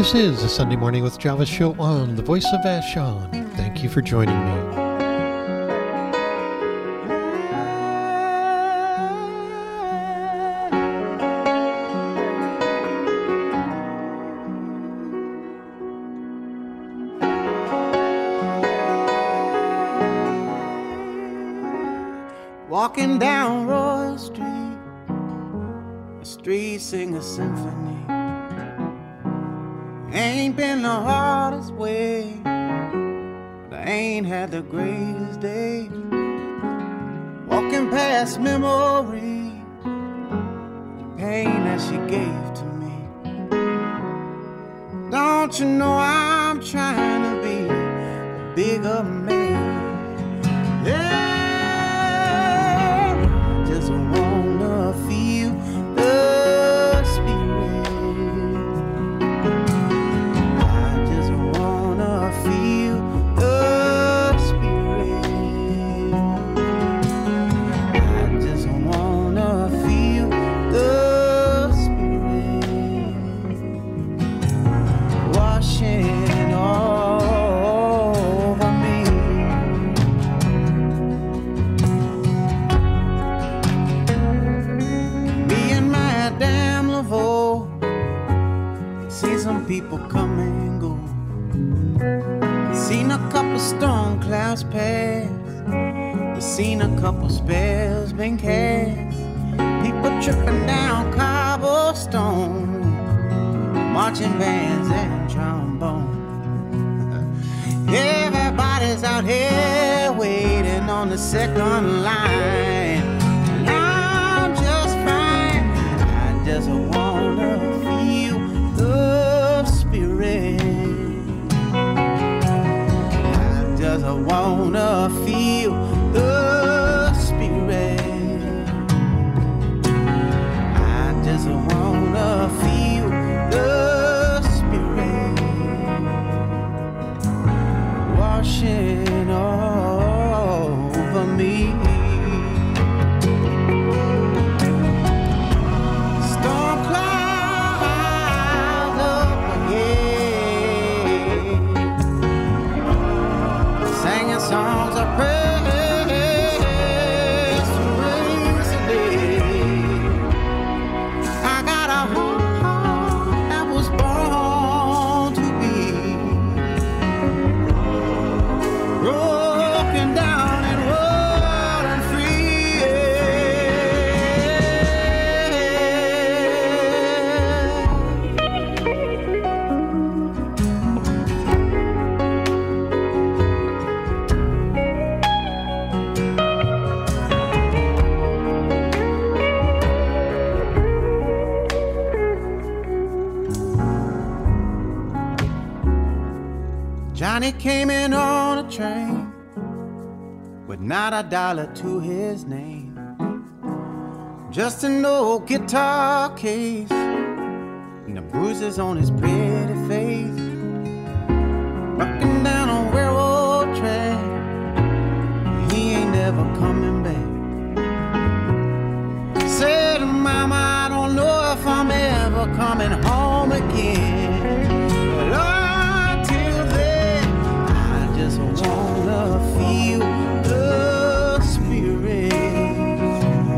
This is a Sunday Morning with Java show on the Voice of Vashon. Thank you for joining me. Walking down Royal Street, the streets sing a symphony. Ain't been the hardest way, but I ain't had the greatest day. Walking past memory, the pain that she gave to me. Don't you know I'm trying to be a bigger man? Yeah. People come and go. Seen a couple storm clouds pass. We've seen a couple spells been cast. People tripping down cobblestone, marching bands and trombone. Everybody's out here waiting on the second line. And I'm just fine. I just wanna feel the spirit. I just wanna feel the spirit. I just wanna feel the spirit washing over me. Songs of praise to raise the dead. I got a heart that was born to be broken down and running free. Johnny came in on a train with not a dollar to his name, just an old guitar case and the bruises on his pretty face. Rocking down a railroad track, he ain't never coming back. Said, Mama, I don't know if I'm ever coming home again. Wanna feel the spirit.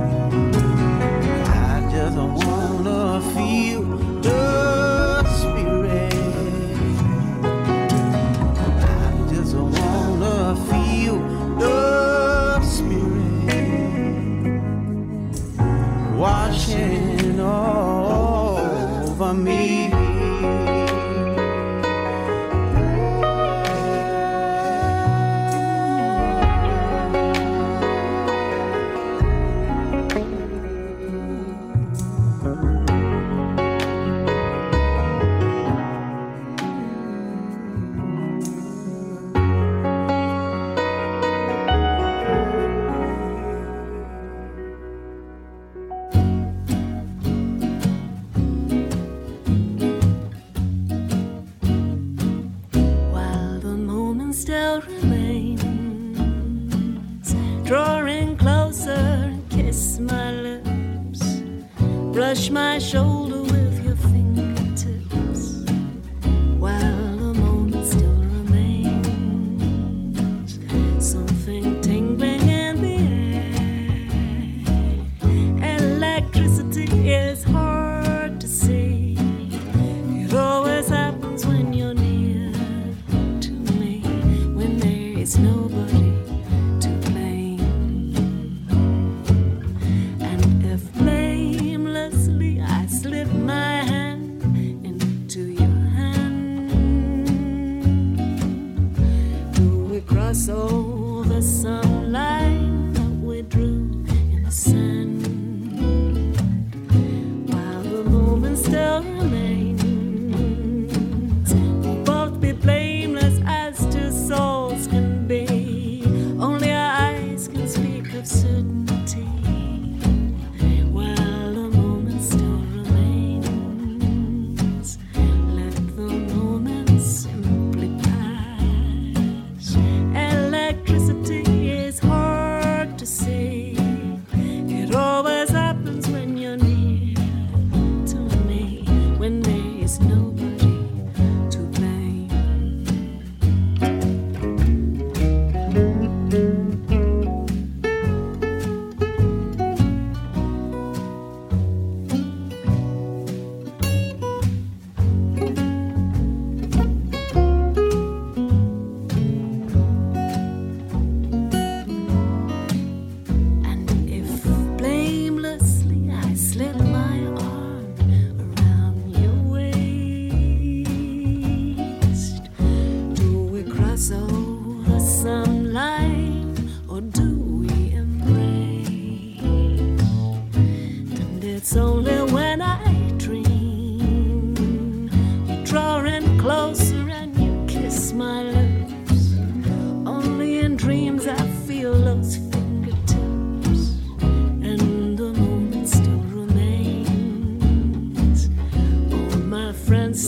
I just wanna feel the spirit. I just wanna feel the spirit washing over me. Brush my shoulder with your fingertips.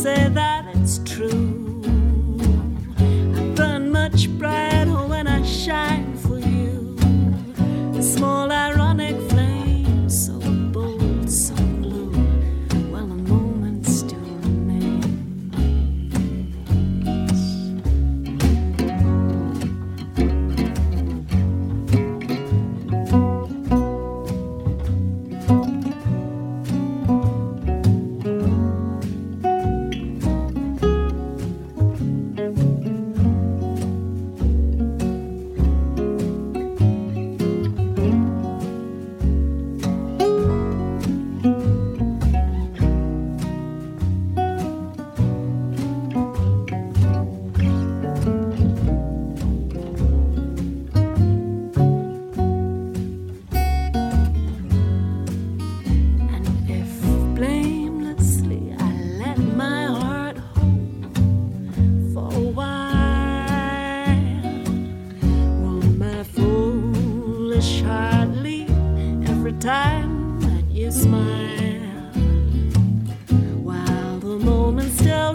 say that it's true. I burn much brighter when I shine for you. A small ironic flame, so bold, so blue, while a moment still remains. Time that you smile, while the moment still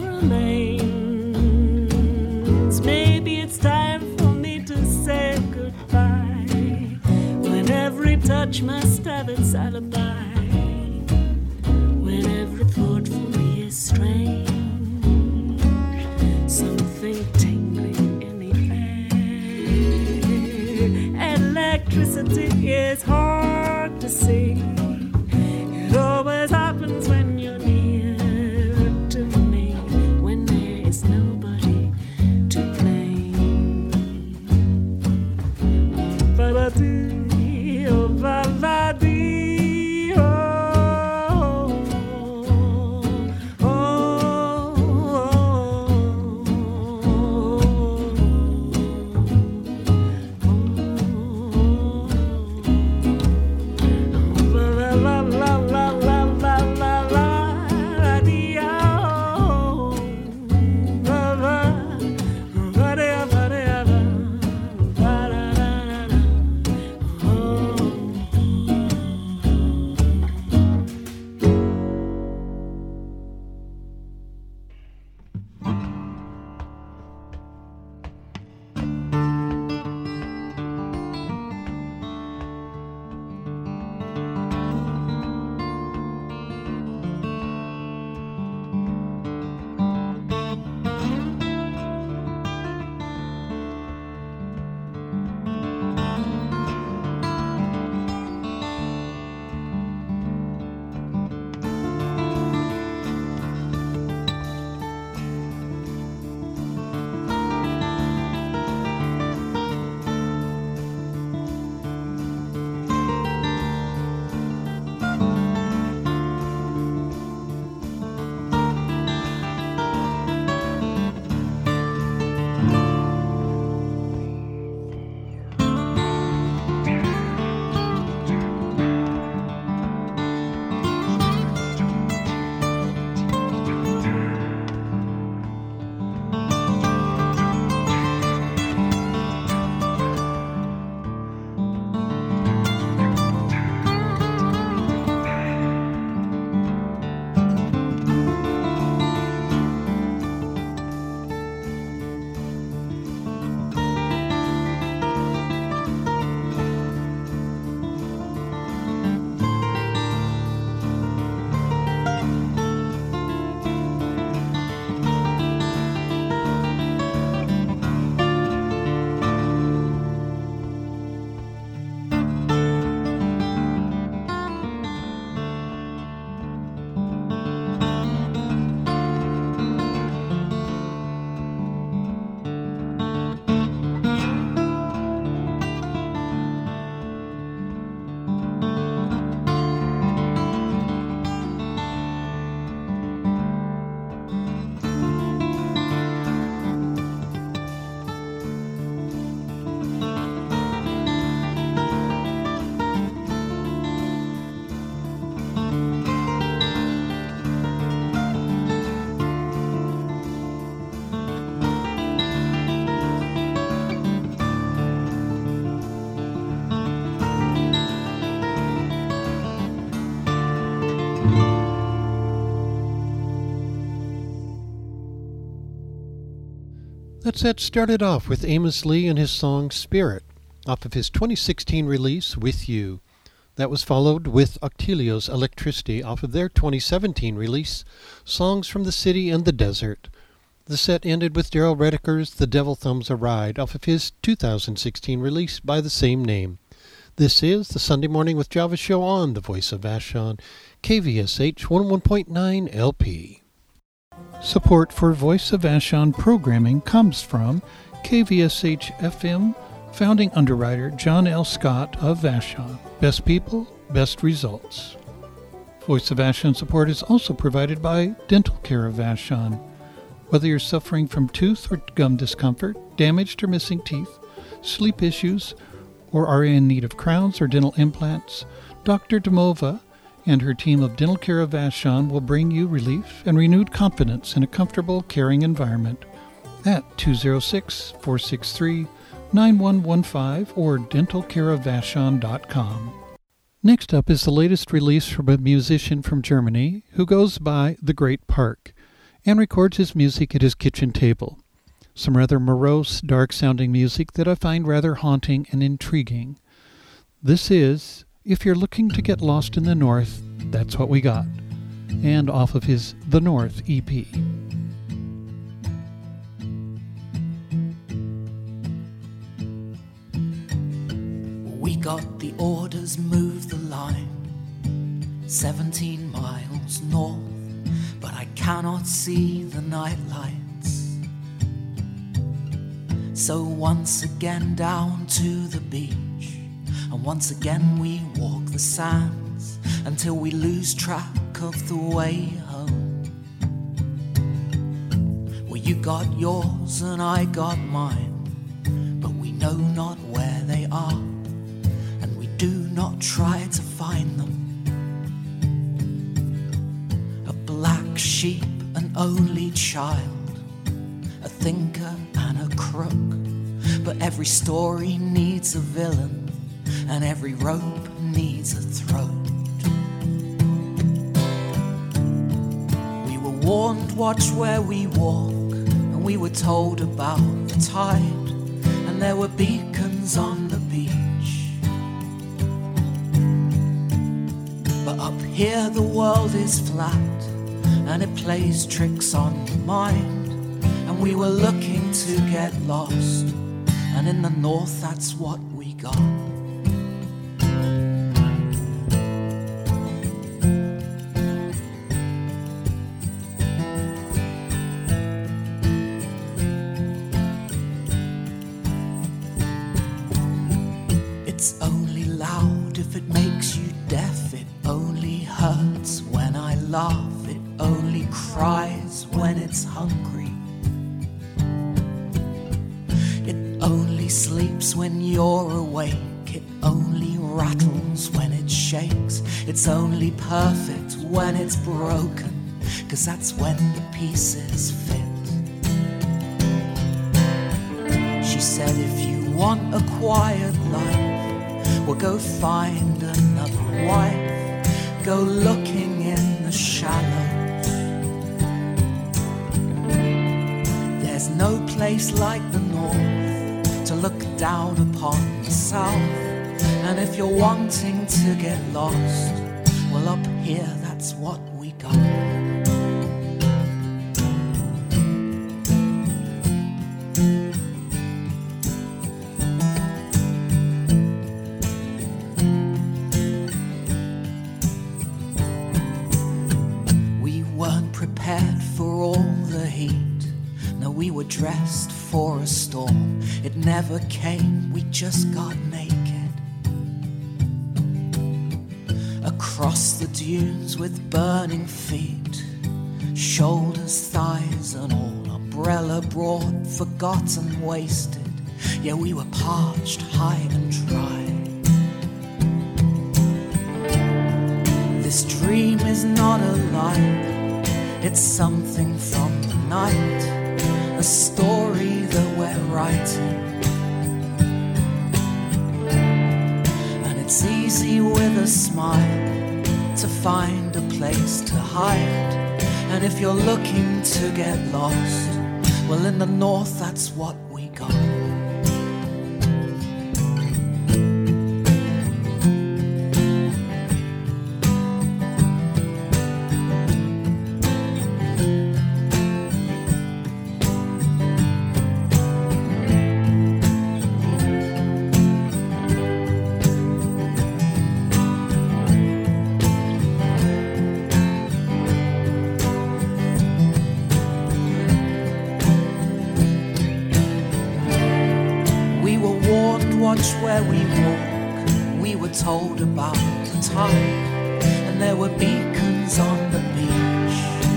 remains. Maybe it's time for me to say goodbye, when every touch must have its alibi, when every thought for me is strange, something tingling in the air. Electricity is hard to see. It always happens when you're near to me, when there is nobody to blame. Oh, ba-da-dee, oh, ba-da-dee, oh. That set started off with Amos Lee and his song Spirit, off of his 2016 release With You. That was followed with Octilio's Electricity off of their 2017 release Songs from the City and the Desert. The set ended with Daryl Rediker's The Devil Thumbs a Ride off of his 2016 release by the same name. This is the Sunday Morning with Java show on the Voice of Vashon, KVSH 101.9 LP. Support for Voice of Vashon programming comes from KVSH FM founding underwriter John L. Scott of Vashon. Best people, best results. Voice of Vashon support is also provided by Dental Care of Vashon. Whether you're suffering from tooth or gum discomfort, damaged or missing teeth, sleep issues, or are in need of crowns or dental implants, Dr. Demova and her team of Dental Care of Vashon will bring you relief and renewed confidence in a comfortable, caring environment at 206-463-9115 or dentalcareofvashon.com. Next up is the latest release from a musician from Germany who goes by The Great Park and records his music at his kitchen table. Some rather morose, dark-sounding music that I find rather haunting and intriguing. This is If You're Looking to Get Lost in the North, That's What We Got, and off of his The North EP. We got the orders, move the line 17 miles north, but I cannot see the night lights. So once again down to the beach, and once again we walk the sands until we lose track of the way home. Well, you got yours and I got mine, but we know not where they are, and we do not try to find them. A black sheep, an only child, a thinker and a crook, but every story needs a villain, and every rope needs a throat. We were warned, watch where we walk, and we were told about the tide, and there were beacons on the beach. But up here the world is flat, and it plays tricks on the mind, and we were looking to get lost, and in the north that's what we got. It's only loud if it makes you deaf. It only hurts when I laugh. It only cries when it's hungry. It only sleeps when you're awake. It only rattles when it shakes. It's only perfect when it's broken, 'cause that's when the pieces fit. She said, if you want a quiet life, well, go find another wife. Go looking in the shallows. There's no place like the north to look down upon the south. And if you're wanting to get lost, well, up here that's what we got. We were dressed for a storm. It never came, we just got naked. Across the dunes with burning feet, shoulders, thighs and all, umbrella broad, forgotten, wasted. Yeah, we were parched, high and dry. This dream is not a lie, it's something from the night, a story that we're writing. And it's easy with a smile to find a place to hide. And if you're looking to get lost, Well, in the north, that's what we got. Watch where we walk, we were told about the time, and there were beacons on the beach.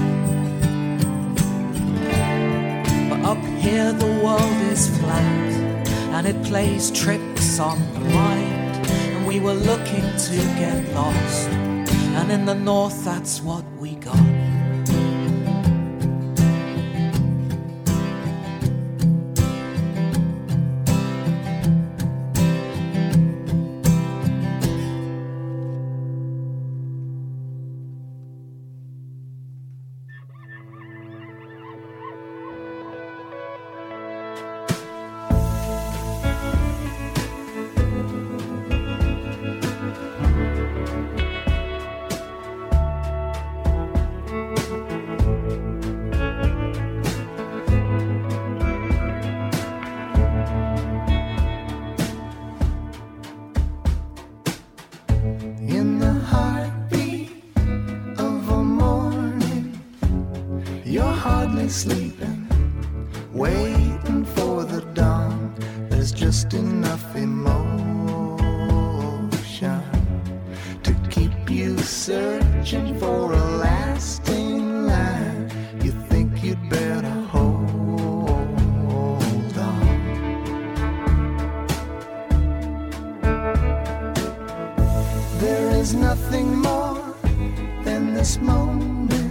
But up here the world is flat, and it plays tricks on the mind, and we were looking to get lost, and in the north that's what we got. Sleeping, waiting for the dawn. There's just enough emotion to keep you searching for a lasting line. You think you'd better hold on. There is nothing more than this moment.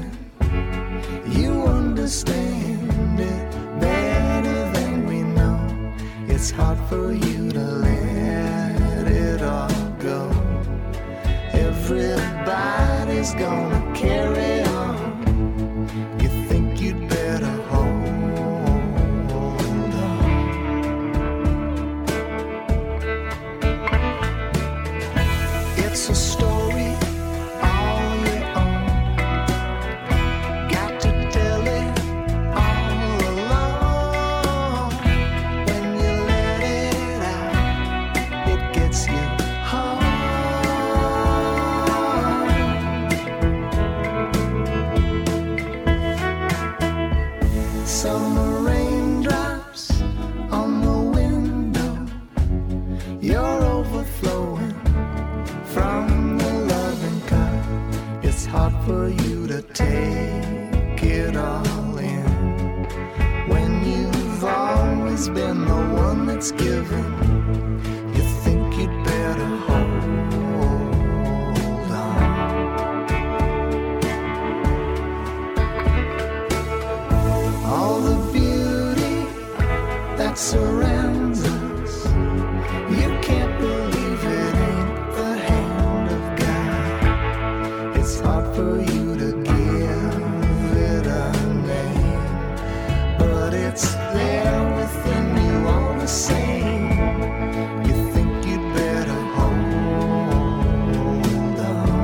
You understand it better than we know. It's hard for you to let it all go. Everybody's gonna carry on. You think you'd better hold on. It's a story all your own. Summer raindrops on the window. You're overflowing from the loving cup. It's hard for you to take it all in when you've always been the one that's given. You think you'd better hold on. All the beauty that surrounds us, you can't believe it ain't the hand of God. It's hard for you to give it a name, but it's there within you all the same. You think you'd better hold on.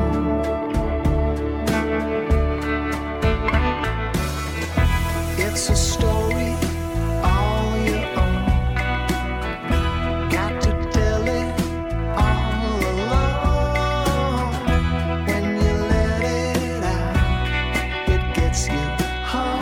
It's a story all your own. Got to tell it all alone. When you let it out, it gets you home.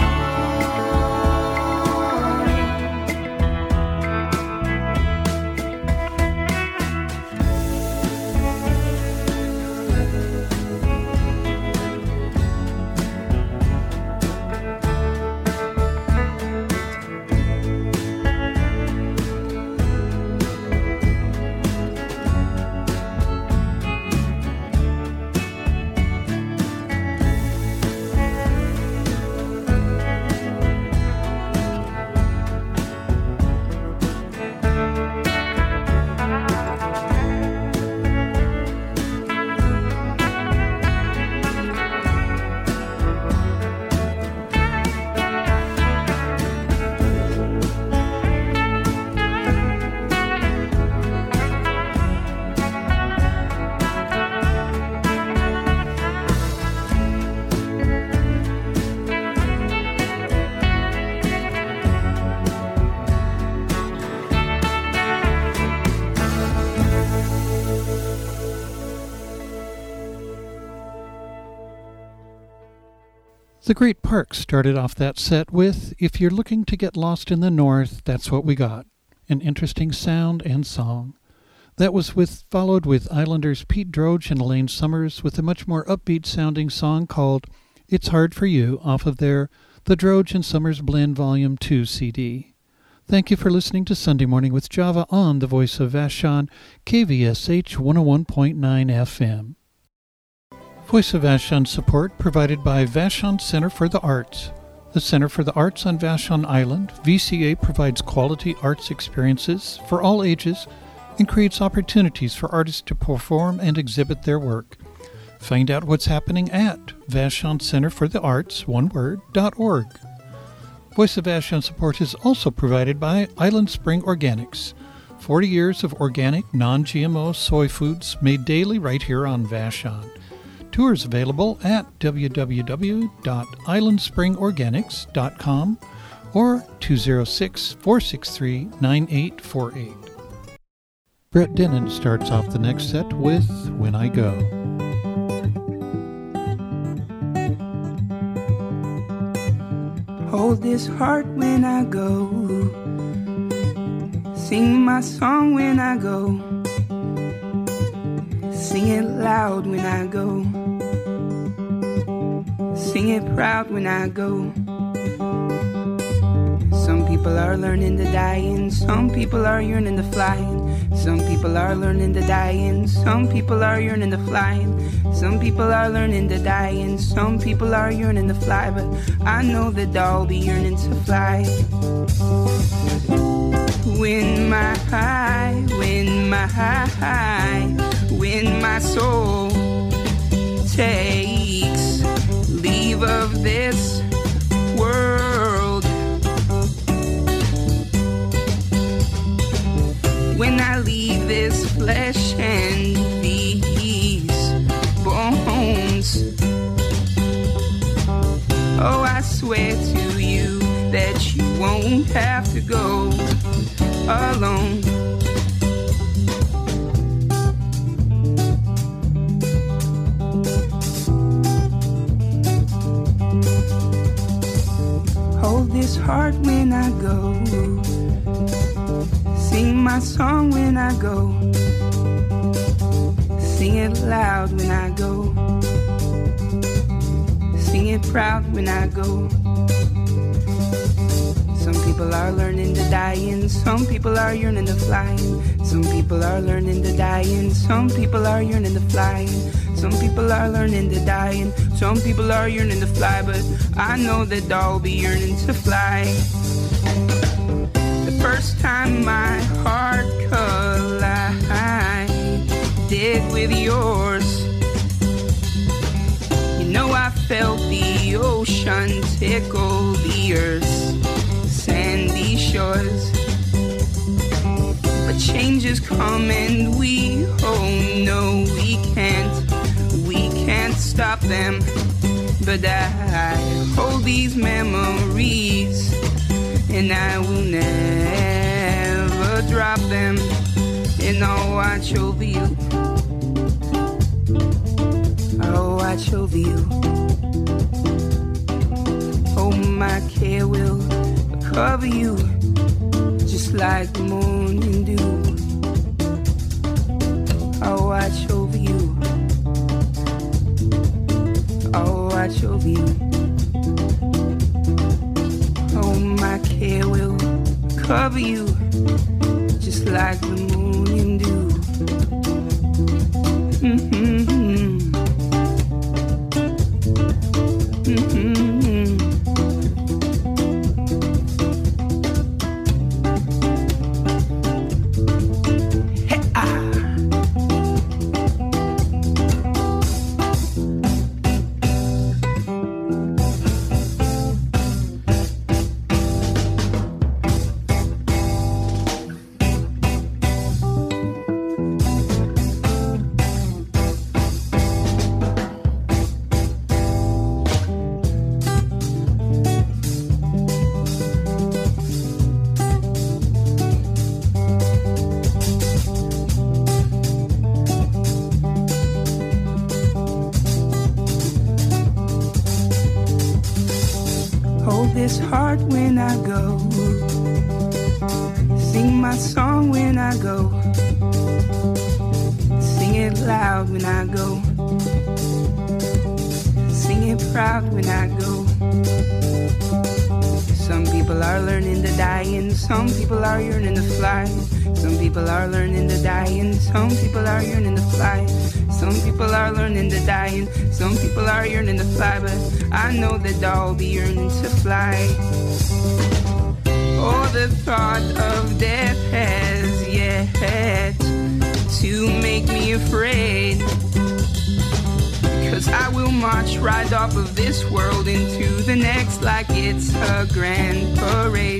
The Great Parks started off that set with If You're Looking to Get Lost in the North, That's What We Got, an interesting sound and song. That was followed with Islanders Pete Droge and Elaine Summers with a much more upbeat sounding song called It's Hard for You off of their The Droge and Summers Blend Volume 2 CD. Thank you for listening to Sunday Morning with Java on the Voice of Vashon, KVSH 101.9 FM. Voice of Vashon support provided by Vashon Center for the Arts. The Center for the Arts on Vashon Island, VCA, provides quality arts experiences for all ages and creates opportunities for artists to perform and exhibit their work. Find out what's happening at Vashon Center for the Arts, .org. Voice of Vashon support is also provided by Island Spring Organics, 40 years of organic, non-GMO soy foods made daily right here on Vashon. Tours available at www.islandspringorganics.com or 206-463-9848. Brett Dennen starts off the next set with When I Go. Hold this heart when I go, sing my song when I go, sing it loud when I go, sing it proud when I go. Some people are learning to die and some people are yearning to fly. Some people are learning to die and some people are yearning to fly. Some people are learning to die and some people are yearning to fly. But I know that I'll be yearning to fly. When my soul takes leave of this world, when I leave this flesh and these bones, oh, I swear to you that you won't have to go alone. Hold this heart when I go, sing my song when I go, sing it loud when I go, sing it proud when I go. Some people are learning to die and some people are yearning to fly. Some people are learning to die and some people are yearning to fly. Some people are learning to die and some people are yearning to fly. But I know that I'll be yearning to fly. The first time my heart collided with yours, you know I felt the ocean tickle the earth's sandy shores. But changes come and we, oh no, we can't stop them. But I hold these memories and I will never drop them, and I'll watch over you, I'll watch over you. Oh, my care will cover you just like the moon and dew. I'll watch over you, I'll watch over you. Oh, my care will cover you just like the moon and dew. Mm-hmm. Mm-hmm. hold this heart when I go. Sing my song when I go. Sing it loud when I go. Sing it proud when I go. Some people are learning to die and some people are yearning to fly. Some people are learning to die and some people are yearning to fly. Some people are learning to die and some people are yearning to fly. But I know that I'll be yearning to fly. Oh, the thought of death has yet to make me afraid. 'Cause I will march right off of this world into the next like it's a grand parade.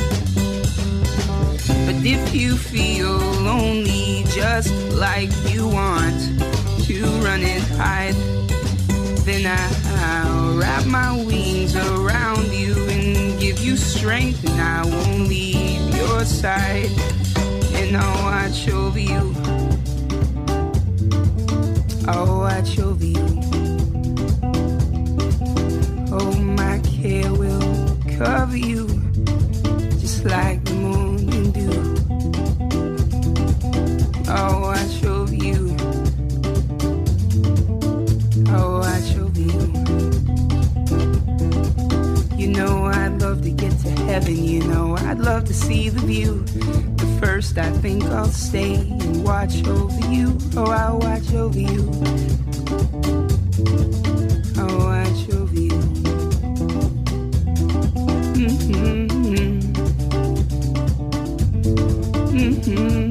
But if you feel lonely just like you want to run and hide, then I'll wrap my wings around you and give you strength, and I won't leave your side, and I'll watch over you. I'll watch over you. Oh, my care will cover you just like the moon can do. I'll watch over you. I'll watch over you. You know I'd love to get to heaven. You know I'd love to see the view. But first I think I'll stay and watch over you. Oh, I'll watch over you. I'll watch over you. Mm-hmm. Mm-hmm.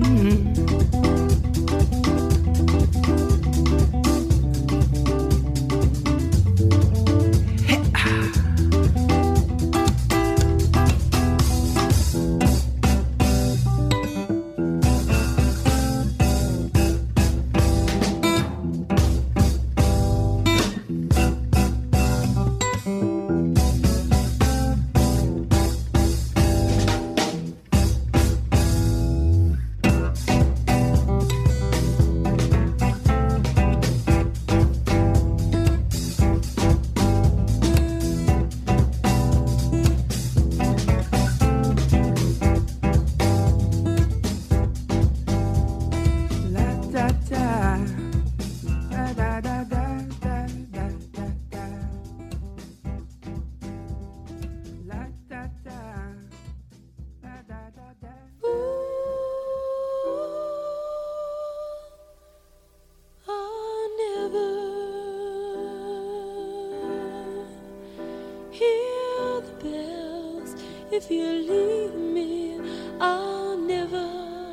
If you leave me, I'll never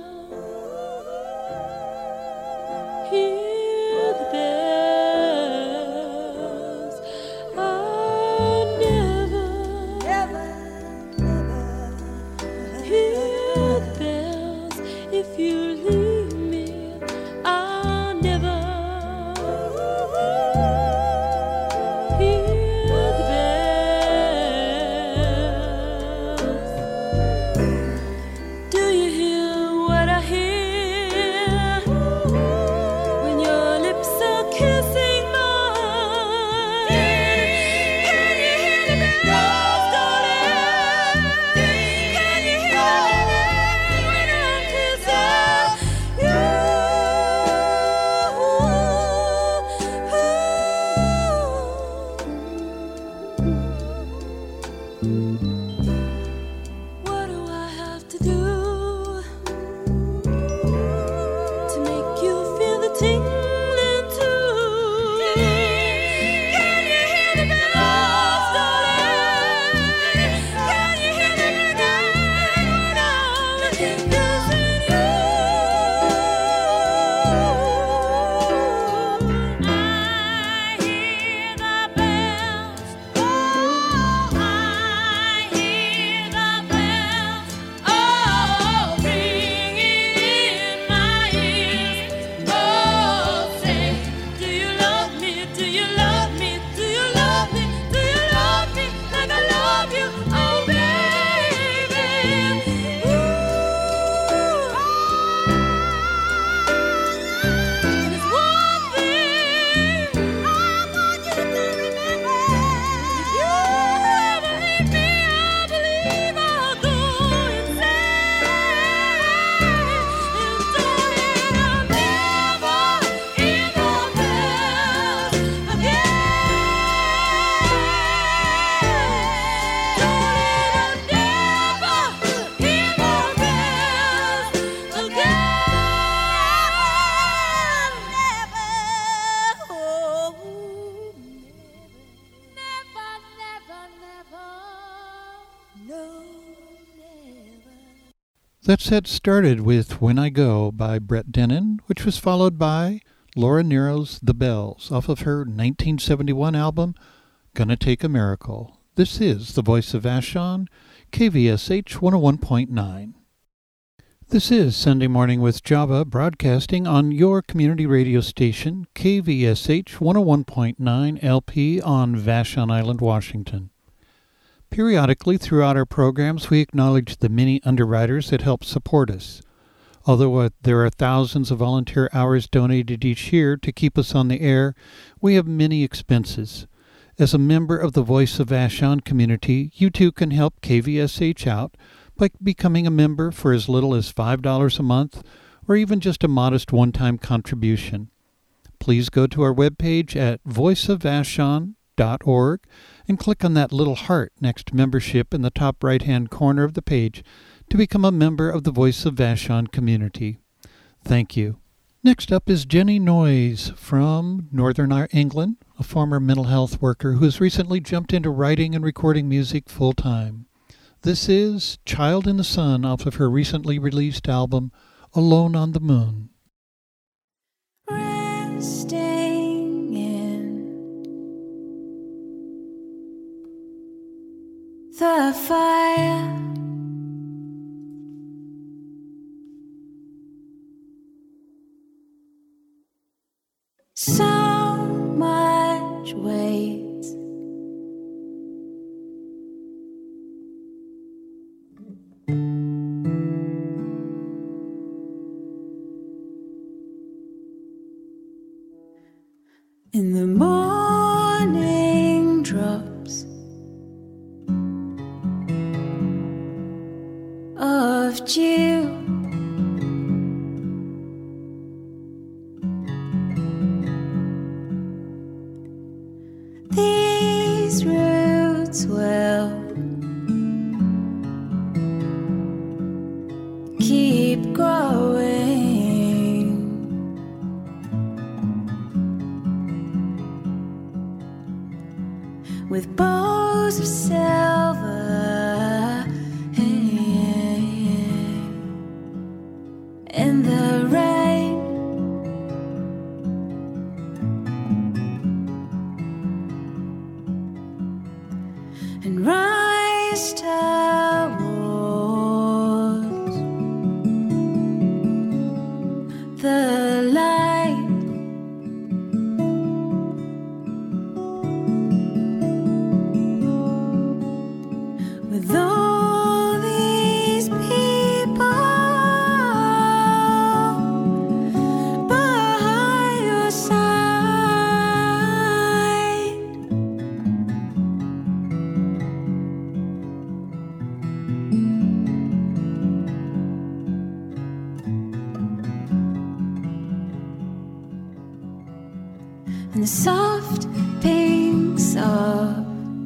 hear the bells. I'll never hear the bells. If you leave me, I'll never hear the bells. That set started with When I Go by Brett Dennen, which was followed by Laura Nero's The Bells off of her 1971 album, Gonna Take a Miracle. This is the Voice of Vashon, KVSH 101.9. This is Sunday Morning with Java, broadcasting on your community radio station, KVSH 101.9 LP on Vashon Island, Washington. Periodically throughout our programs, we acknowledge the many underwriters that help support us. Although there are thousands of volunteer hours donated each year to keep us on the air, we have many expenses. As a member of the Voice of Vashon community, you too can help KVSH out by becoming a member for as little as $5 a month, or even just a modest one-time contribution. Please go to our webpage at voiceofvashon.org and click on that little heart next to membership in the top right-hand corner of the page to become a member of the Voice of Vashon community. Thank you. Next up is Jenny Noyes from Northern England, a former mental health worker who has recently jumped into writing and recording music full-time. This is Child in the Sun off of her recently released album, Alone on the Moon. Resting in the fire, so much weight in the morning drops of dew. These roots will keep growing with bows of silver in the rain. And rise towards the light. With all these people by your side, and the soft pinks of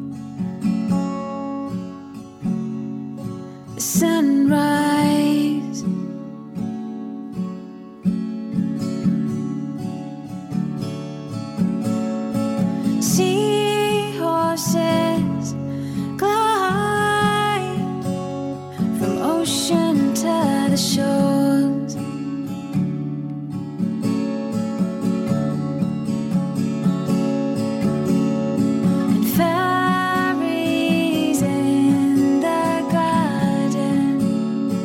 sunrise, seahorses glide from ocean to the shores, and fairies in the garden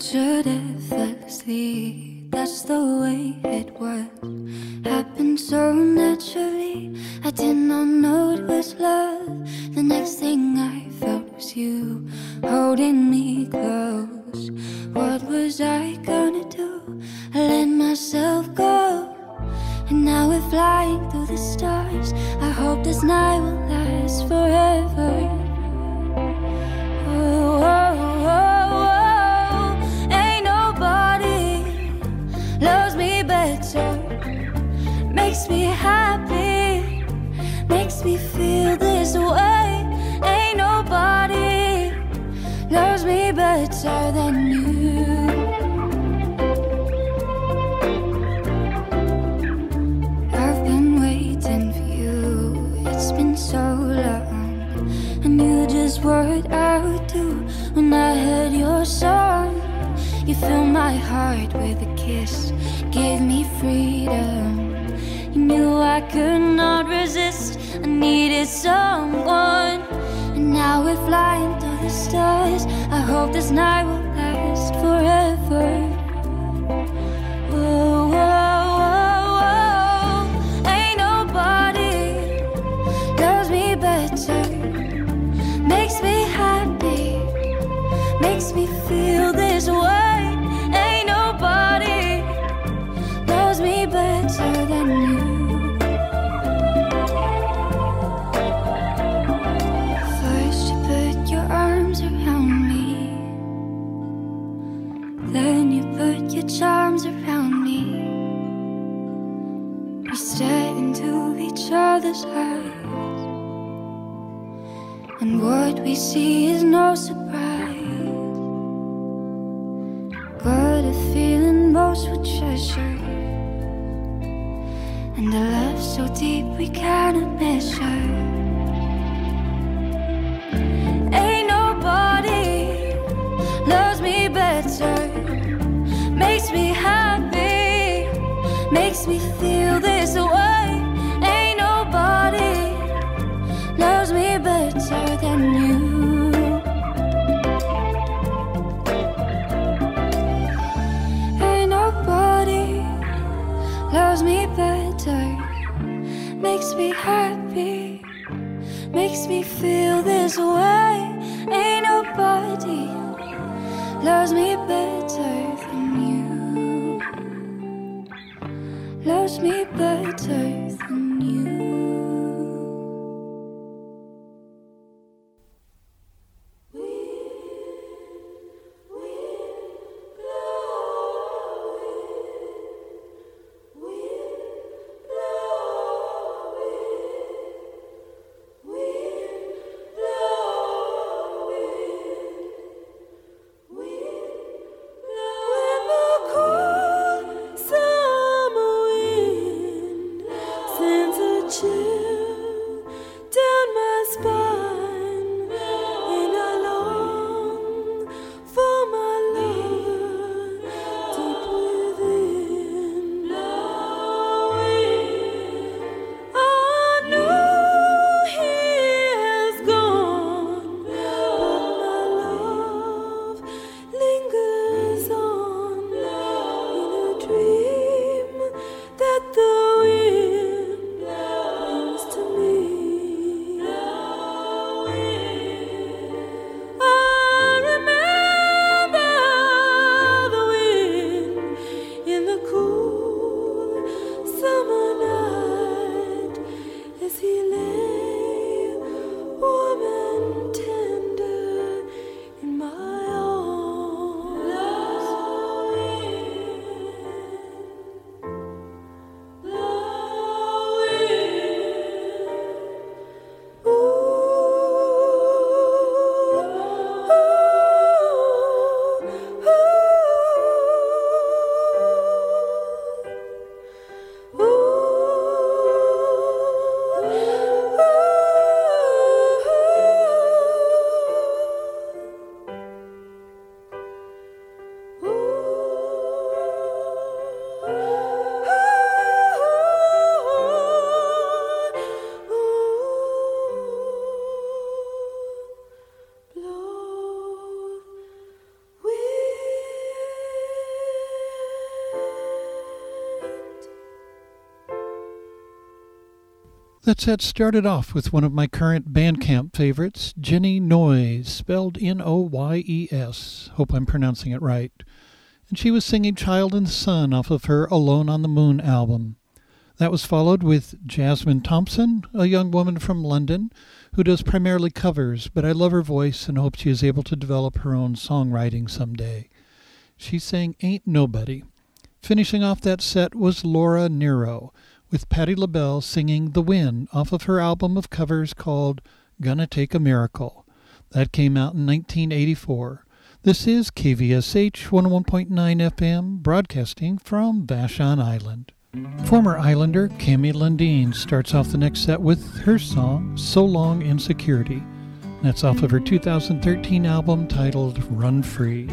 Tortured effortlessly, that's the way it was. Happened so naturally, I did not know it was love. The next thing I felt was you holding me close. What was I gonna do? I let myself go, and now we're flying through the stars. I hope this night will last forever. Oh, oh, oh, oh. Ain't nobody loves me better, makes me happy, makes me feel this way. Ain't nobody loves me better than you. I've been waiting for you, it's been so long. I knew just what I would do when I heard your song. You filled my heart with a kiss, gave me freedom. You knew I could not resist, I needed someone. And now we're flying through the stars. I hope this night will last forever. Oh, oh, oh, oh. Ain't nobody loves me better, makes me happy, makes me feel this way. Ain't nobody loves me better than you. First you put your arms around me, then you put your charms around me. We stare into each other's eyes, and what we see is no surprise. Got a feeling most would treasure, and a love so deep we cannot measure. Ain't nobody loves me better, makes me happy, makes me feel this way. Ain't nobody loves me better than you. Ain't nobody loves me better, makes me happy, makes me feel this way. Ain't nobody loves me better than you, loves me better than you. That set started off with one of my current Bandcamp favorites, Jenny Noyes, spelled Noyes. Hope I'm pronouncing it right. And she was singing Child in the Sun off of her Alone on the Moon album. That was followed with Jasmine Thompson, a young woman from London who does primarily covers, but I love her voice and hope she is able to develop her own songwriting someday. She sang Ain't Nobody. Finishing off that set was Laura Nero, with Patti LaBelle singing The Win off of her album of covers called Gonna Take a Miracle. That came out in 1984. This is KVSH 101.9 FM, broadcasting from Vashon Island. Former Islander Cami Lundeen starts off the next set with her song So Long Insecurity. That's off of her 2013 album titled Run Free.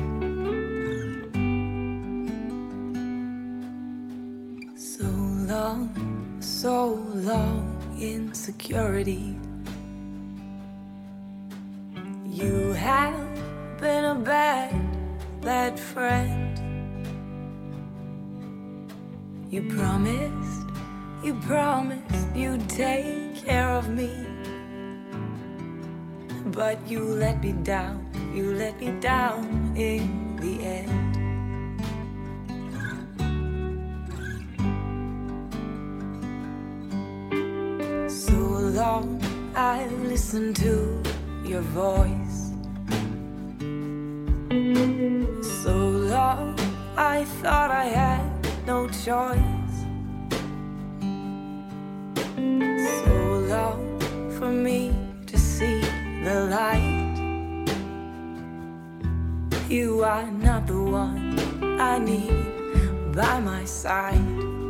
So long, insecurity. You have been a bad friend. You promised you'd take care of me. But you let me down in the end. Long I've listened to your voice. So long I thought I had no choice. So long for me to see the light. You are not the one I need by my side.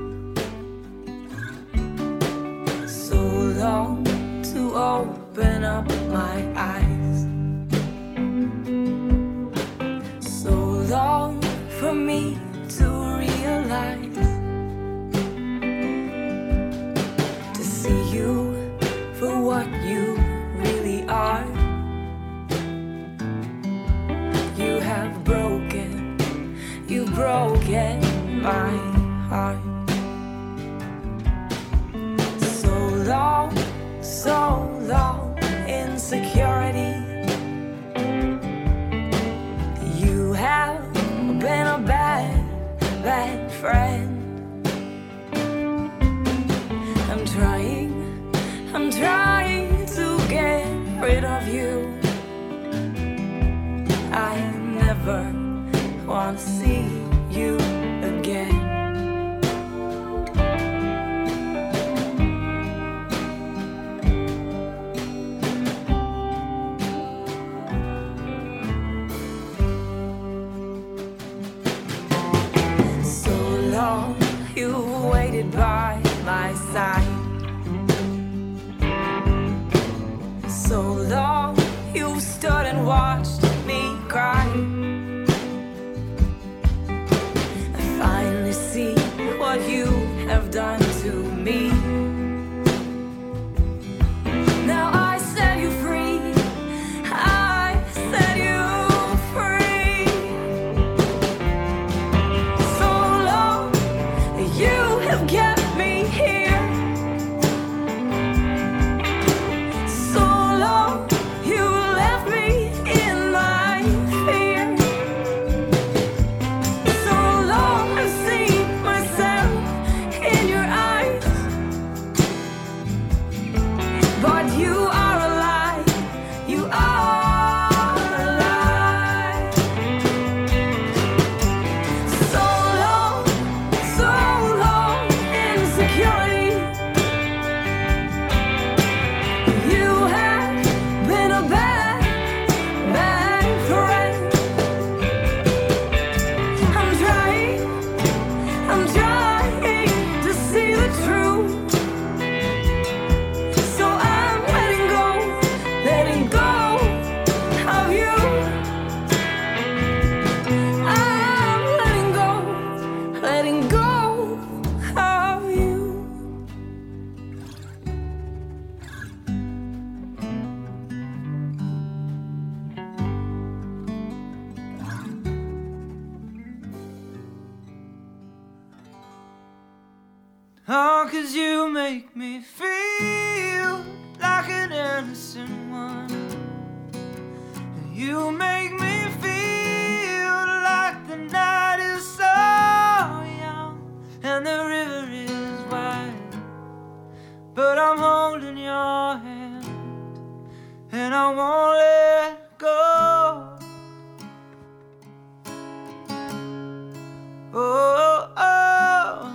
Long to open up my eyes. So long for me to realize, to see you for what you really are. You've broken my heart. So long, insecurity. You have been a bad friend. I'm trying to get rid of you. I never want to see you again. You've waited by my side. So long you stood and watched me cry. I finally see what you have done to me. Now I set you free. I set you free. So long you have kept me here. So long you left me in my fear. So long I've seen myself in your eyes. Oh, 'cause you make me feel like an innocent one. You make me feel like the night is so young and the river is wide, but I'm holding your hand and I won't let go. Oh, oh.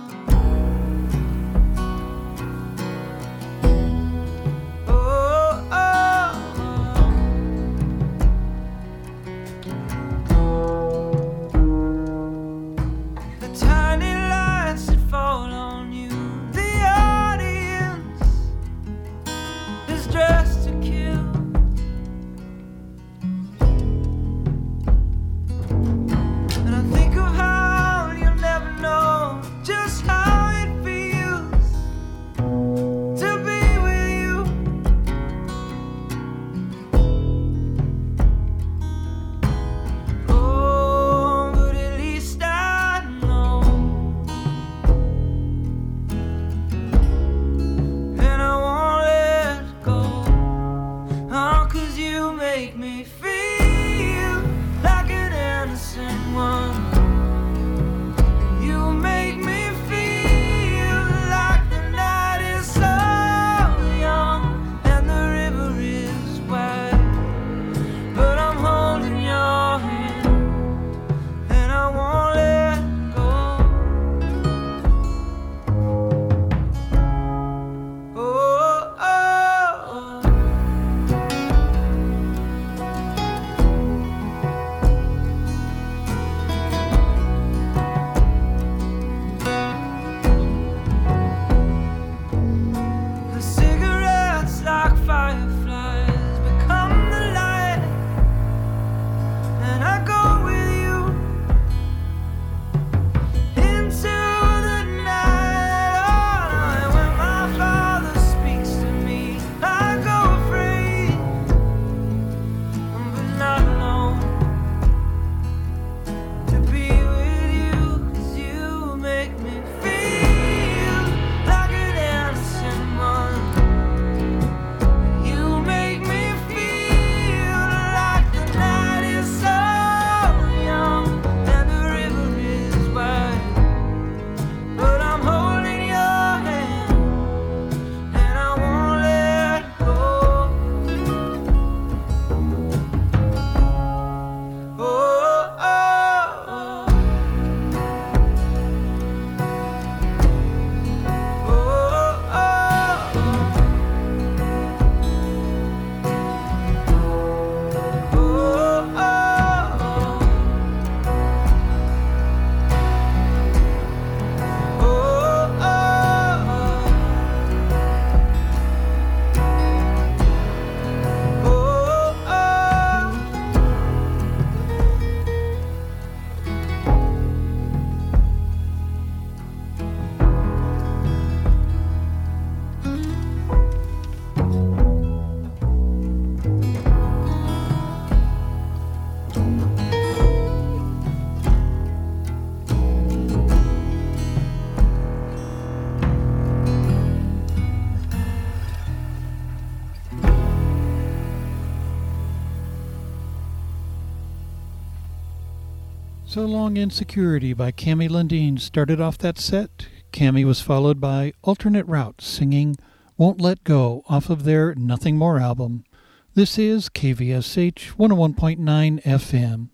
So Long Insecurity by Cami Lundeen started off that set. Cami was followed by Alternate Route singing Won't Let Go off of their Nothing More album. This is KVSH 101.9 FM.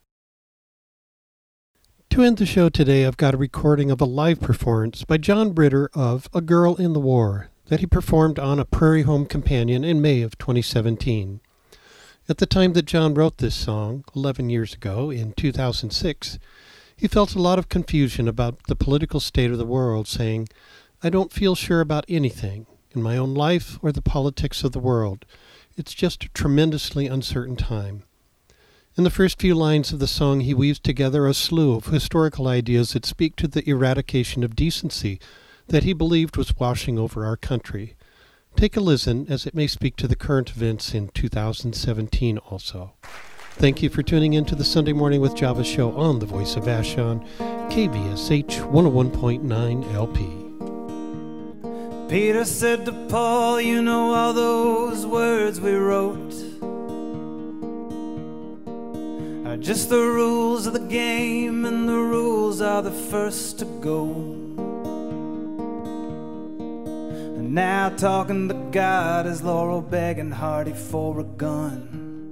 To end the show today, I've got a recording of a live performance by John Britter of A Girl in the War that he performed on a Prairie Home Companion in May of 2017. At the time that John wrote this song, 11 years ago, in 2006, he felt a lot of confusion about the political state of the world, saying, "I don't feel sure about anything, in my own life or the politics of the world. It's just a tremendously uncertain time." In the first few lines of the song, he weaves together a slew of historical ideas that speak to the eradication of decency that he believed was washing over our country. Take a listen, as it may speak to the current events in 2017 also. Thank you for tuning in to the Sunday Morning with Java show on the Voice of Vashon, KVSH 101.9 LP. Peter said to Paul, you know all those words we wrote are just the rules of the game, and the rules are the first to go. And now talking to God is Laurel begging Hardy for a gun.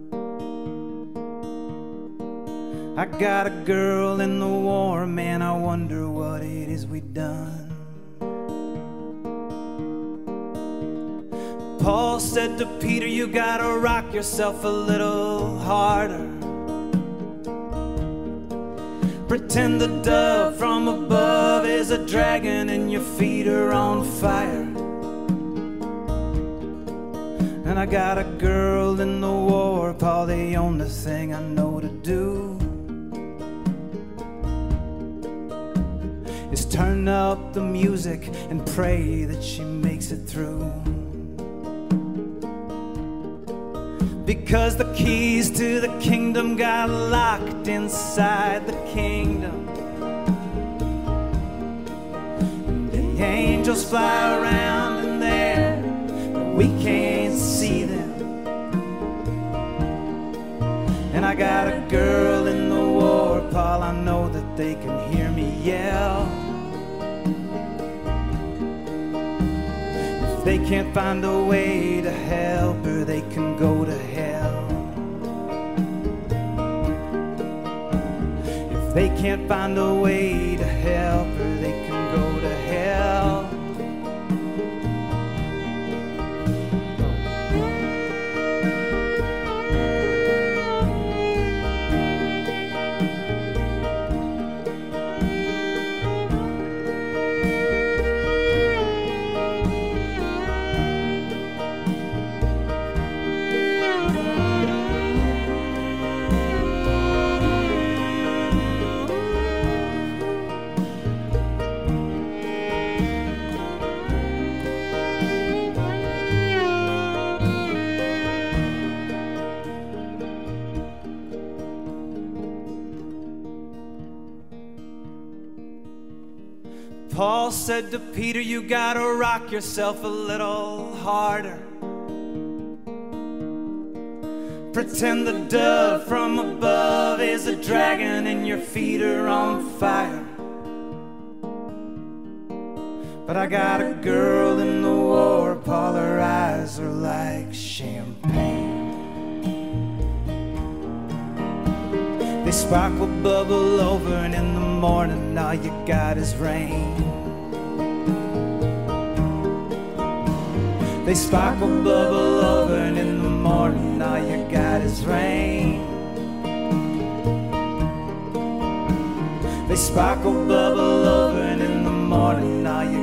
I got a girl in the war, man, I wonder what it is we done. Paul said to Peter, you gotta rock yourself a little harder. Pretend the dove from above is a dragon and your feet are on fire. And I got a girl in the war, Paul, the only thing I know to do is turn up the music and pray that she makes it through. Because the keys to the kingdom got locked inside the kingdom. And the angels fly around in there, but we can't see them. And I got a girl in the war, Paul, I know that they can hear me yell. If they can't find a way to help her, they can go to hell. If they can't find a way to help her, they can go to hell. Paul said to Peter, you gotta rock yourself a little harder. Pretend the dove from above is a dragon and your feet are on fire. But I got a girl in the war, Paul, her eyes are like champagne. They sparkle, bubble over, and in the morning all you got is rain. They sparkle, bubble over, and in the morning all you got is rain. They sparkle, bubble over, and in the morning all you